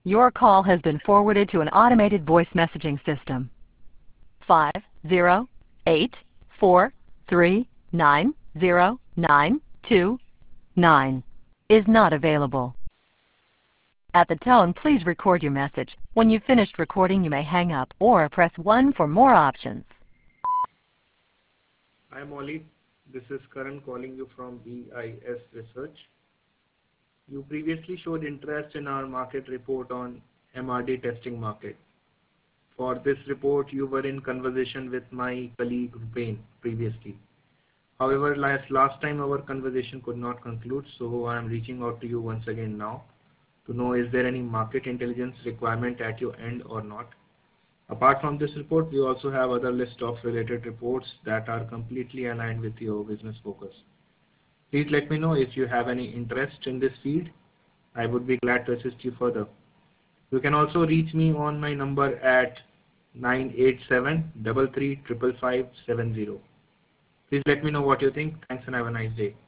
Your call has been forwarded to an automated voice messaging system. 50843909229 is not available. At the tone, please record your message. When you've finished recording, you may hang up or press 1 for more options. Hi Molly, this is Karan calling you from BIS Research. You previously showed interest in our market report on MRD testing market. For this report, you were in conversation with my colleague Rupen previously. However, last time our conversation could not conclude, so I am reaching out to you once again now to know is there any market intelligence requirement at your end or not. Apart from this report, we also have other list of related reports that are completely aligned with your business focus. Please let me know if you have any interest in this field. I would be glad to assist you further. You can also reach me on my number at 987-335570. Please let me know what you think. Thanks and have a nice day.